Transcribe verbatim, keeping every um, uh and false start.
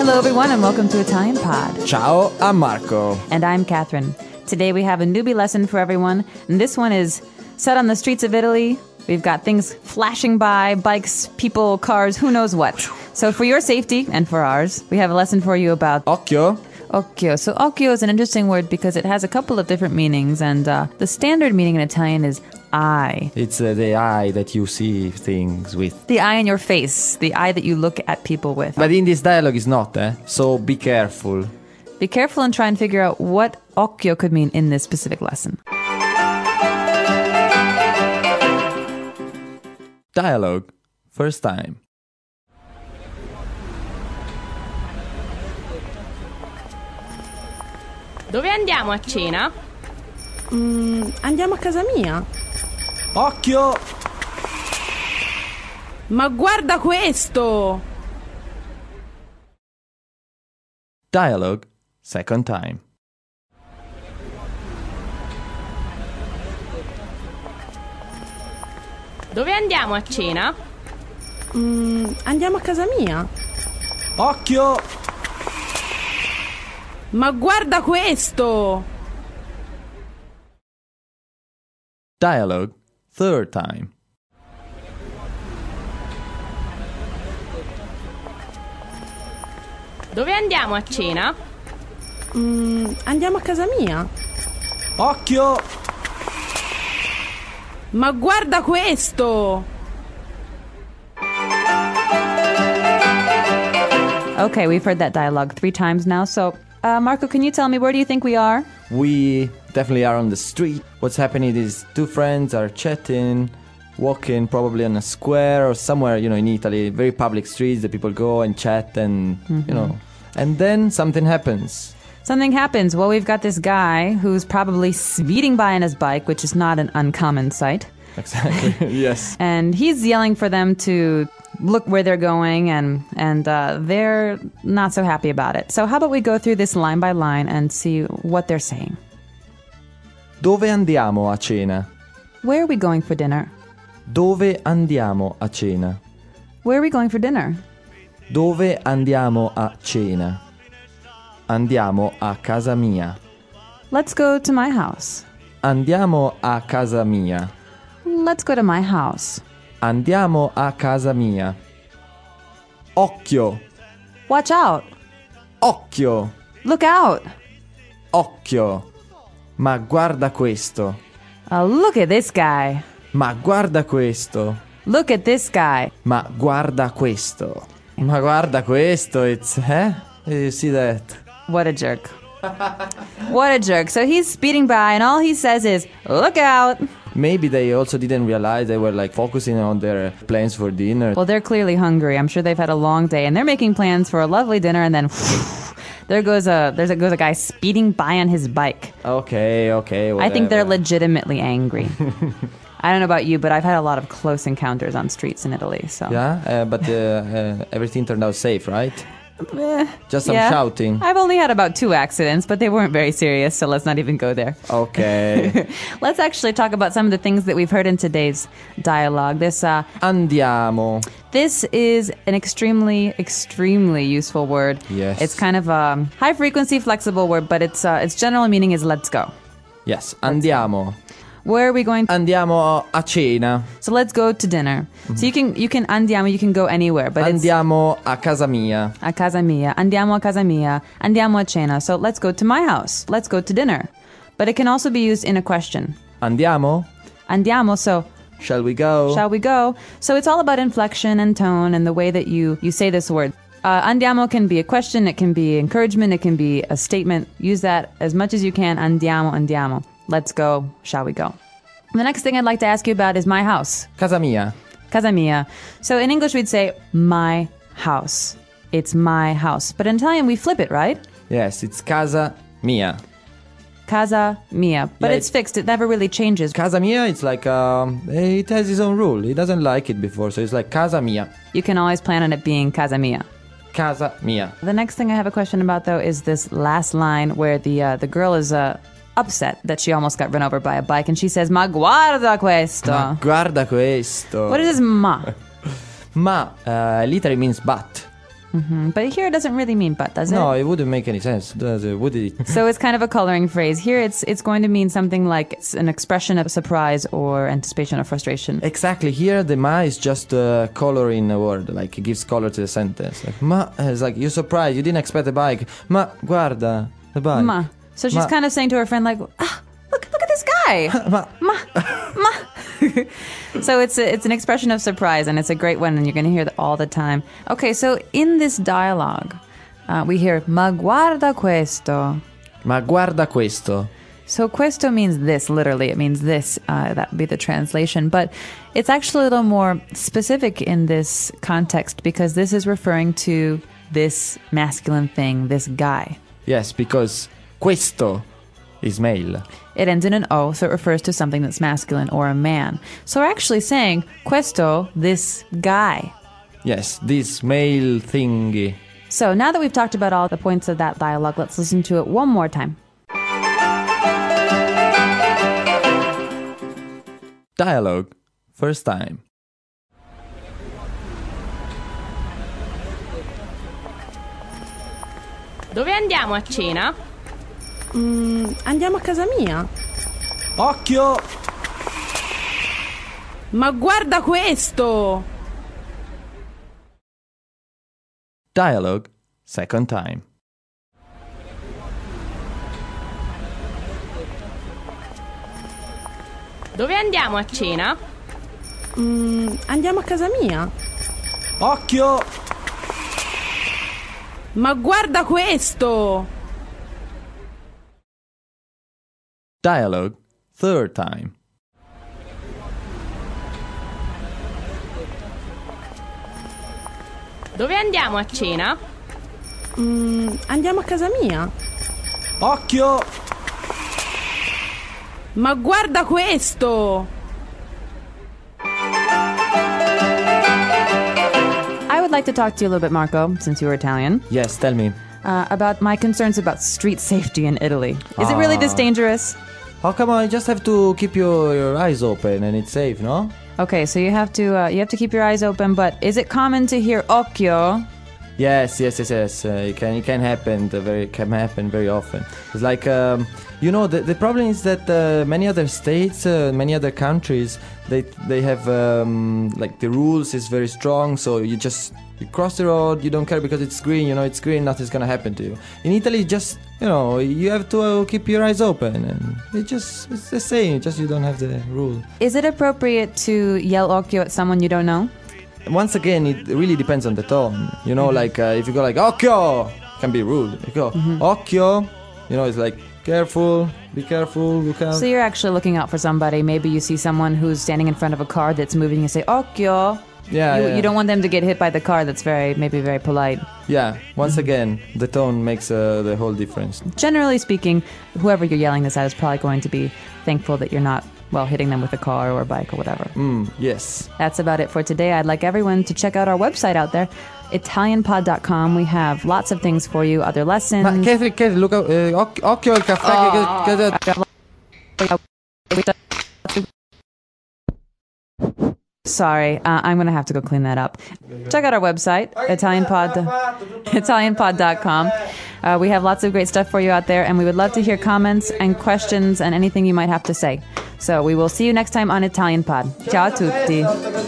Hello, everyone, and welcome to Italian Pod. Ciao, I'm Marco. And I'm Catherine. Today we have a newbie lesson for everyone, and this one is set on the streets of Italy. We've got things flashing by, bikes, people, cars, who knows what. So for your safety, and for ours, we have a lesson for you about... Occhio? Occhio. So occhio is an interesting word because it has a couple of different meanings, and uh, the standard meaning in Italian is eye. It's uh, the eye that you see things with. The eye in your face, the eye that you look at people with. But in this dialogue it's not, eh? So be careful. Be careful and try and figure out what occhio could mean in this specific lesson. Dialogue. First time. Dove andiamo a cena? Mm, andiamo a casa mia. Occhio! Ma guarda questo! Dialogue. Second time. Dove andiamo a cena? Mm, andiamo a casa mia. Occhio! Ma guarda questo! Dialogue. Third time. Dove andiamo a cena? Mm, andiamo a casa mia. Occhio! Ma guarda questo! Okay, we've heard that dialogue three times now, so uh, Marco, can you tell me, where do you think we are? We definitely are on the street. What's happening is two friends are chatting, walking probably on a square or somewhere, you know, in Italy, very public streets that people go and chat and, mm-hmm. you know, and then something happens. Something happens. Well, we've got this guy who's probably speeding by on his bike, which is not an uncommon sight. Exactly, yes. And he's yelling for them to look where they're going, and, and uh, they're not so happy about it. So how about we go through this line by line and see what they're saying. Dove andiamo a cena? Where are we going for dinner? Dove andiamo a cena? Where are we going for dinner? Dove andiamo a cena? Andiamo a casa mia. Let's go to my house. Andiamo a casa mia. Let's go to my house. Andiamo a casa mia. Occhio! Watch out! Occhio! Look out! Occhio! Ma guarda questo! Uh, look at this guy! Ma guarda questo! Look at this guy! Ma guarda questo! Ma guarda questo! It's, eh? You see that? What a jerk. What a jerk. So he's speeding by and all he says is, look out! Maybe they also didn't realize they were like focusing on their plans for dinner. Well, they're clearly hungry. I'm sure they've had a long day and they're making plans for a lovely dinner, and then there goes a there's a goes a guy speeding by on his bike. Okay, okay, whatever. I think they're legitimately angry. I don't know about you, but I've had a lot of close encounters on streets in Italy. So yeah, uh, but uh, uh, everything turned out safe, right? Eh, Just some yeah. shouting. I've only had about two accidents, but they weren't very serious, so let's not even go there. Okay. Let's actually talk about some of the things that we've heard in today's dialogue. This uh, Andiamo. This is an extremely, extremely useful word. Yes. It's kind of a high-frequency, flexible word, but its uh, its general meaning is let's go. Yes, andiamo. Where are we going? Andiamo a cena. So let's go to dinner. Mm-hmm. So you can you can andiamo, you can go anywhere, but andiamo a casa mia. A casa mia. Andiamo a casa mia. Andiamo a cena. So let's go to my house. Let's go to dinner. But it can also be used in a question. Andiamo? Andiamo, so shall we go? Shall we go? So it's all about inflection and tone and the way that you, you say this word. Uh, andiamo can be a question, it can be encouragement, it can be a statement. Use that as much as you can. Andiamo, andiamo. Let's go. Shall we go? The next thing I'd like to ask you about is my house. Casa mia. Casa mia. So in English we'd say my house. It's my house. But in Italian we flip it, right? Yes, it's casa mia. Casa mia. But yeah, it's fixed. It never really changes. Casa mia, it's like, um, it has its own rule. He doesn't like it before, so it's like casa mia. You can always plan on it being casa mia. Casa mia. The next thing I have a question about, though, is this last line where the uh, the girl is uh, upset that she almost got run over by a bike, and she says, "Ma guarda questo." Ma guarda questo. What is this ma? Ma uh, literally means but. Mm, But here it doesn't really mean but, does it? No, it wouldn't make any sense, does it? Would it? So it's kind of a coloring phrase. Here it's it's going to mean something like it's an expression of surprise or anticipation or frustration. Exactly. Here, the ma is just uh, color in a word. Like, it gives color to the sentence. Like, ma, it's like, you're surprised. You didn't expect the bike. Ma, guarda, the bike. Ma. So she's Ma. kind of saying to her friend like, ah, look, look at this guy. Ma. Ma. Ma. So it's a, it's an expression of surprise, and it's a great one, and you're going to hear it all the time. Okay, so in this dialogue, uh, we hear, ma guarda questo. Ma guarda questo. So questo means this, literally. It means this. Uh, that would be the translation. But it's actually a little more specific in this context because this is referring to this masculine thing, this guy. Yes, because questo is male. It ends in an O, so it refers to something that's masculine or a man. So we're actually saying questo, this guy. Yes, this male thingy. So now that we've talked about all the points of that dialogue, let's listen to it one more time. Dialogue. First time. Dove andiamo a cena? Mm, andiamo a casa mia. Occhio! Ma guarda questo! Dialogue. Second time. Dove andiamo a cena? Mm, andiamo a casa mia. Occhio! Ma guarda questo! Dialogue. Third time. Dove andiamo a cena? Mm, andiamo a casa mia. Occhio! Ma guarda questo! I would like to talk to you a little bit, Marco, since you're Italian, Yes, tell me. uh, about my concerns about street safety in Italy. Is it really this dangerous? Oh, come on, you just have to keep your, your eyes open and it's safe, no? Okay, so you have to uh, you have to keep your eyes open, but is it common to hear occhio? Yes, yes, yes, yes. Uh, it can it can happen. The very can happen very often. It's like um, you know the the problem is that uh, many other states, uh, many other countries, they they have um, like the rules is very strong. So you just you cross the road, you don't care because it's green. You know it's green, nothing's gonna happen to you. In Italy, just you know you have to uh, keep your eyes open, and it just it's the same. Just you don't have the rule. Is it appropriate to yell occhio at someone you don't know? Once again, it really depends on the tone. You know, like uh, if you go like "occhio," it can be rude. If you go "occhio," you know, it's like careful, be careful, look out. So you're actually looking out for somebody. Maybe you see someone who's standing in front of a car that's moving and say occhio. yeah, You, yeah, you don't want them to get hit by the car. That's very maybe very polite. yeah. Once again, the tone makes uh, the whole difference. Generally speaking, whoever you're yelling this at is probably going to be thankful that you're not, well, hitting them with a car or a bike or whatever. Mm, yes. That's about it for today. I'd like everyone to check out our website out there, Italian pod dot com. We have lots of things for you, other lessons. Ma Catherine, Catherine, look out, uh, oc- occhio al caffè. che- che- che- Sorry, uh, I'm going to have to go clean that up. Check out our website, Italian pod, Italian pod dot com. Uh, we have lots of great stuff for you out there, and we would love to hear comments and questions and anything you might have to say. So we will see you next time on Italian Pod. Ciao a tutti.